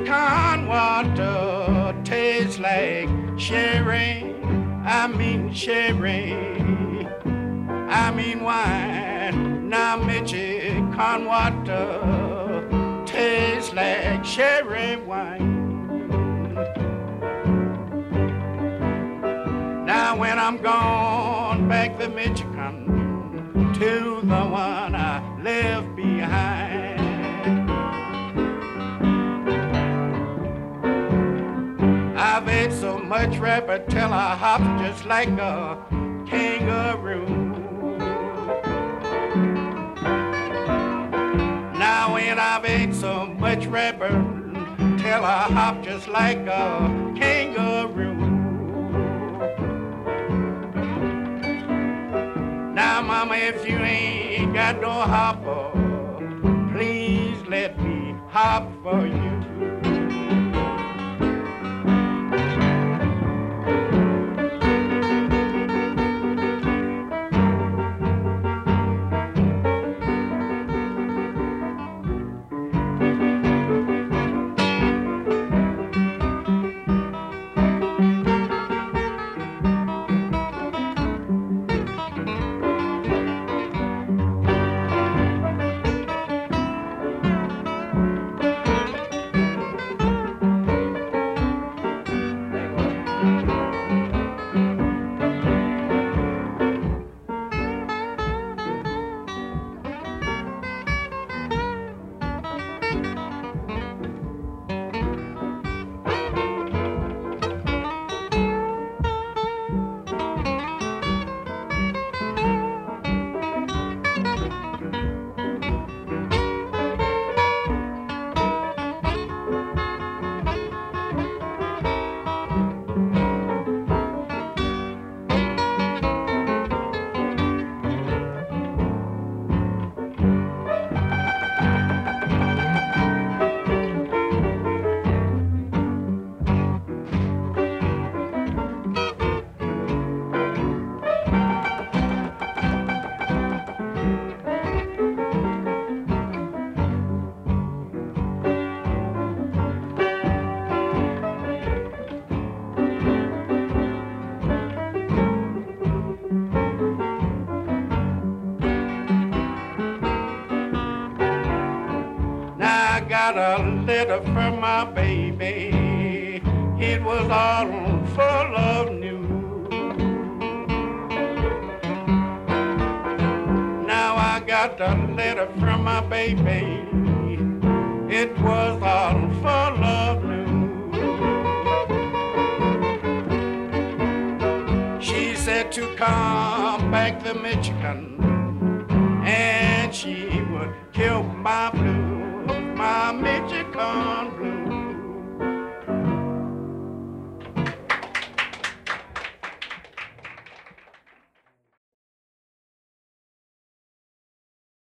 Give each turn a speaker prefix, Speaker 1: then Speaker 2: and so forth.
Speaker 1: Michigan water tastes like sherry. I mean sherry. I mean wine. Now Michigan water tastes like sherry wine. Now when I'm gone back to Michigan, to the one I left behind, I've ate so much rapper till I hop just like a kangaroo. Now when I've ate so much rapper till I hop just like a kangaroo. Now, mama, if you ain't got no hopper, please let me hop for you. Got a letter from my baby. It was all full of news. Now I got a letter from my baby. It was all full of news. She said to come back to Michigan and she would kill my blues. My Michigan blues.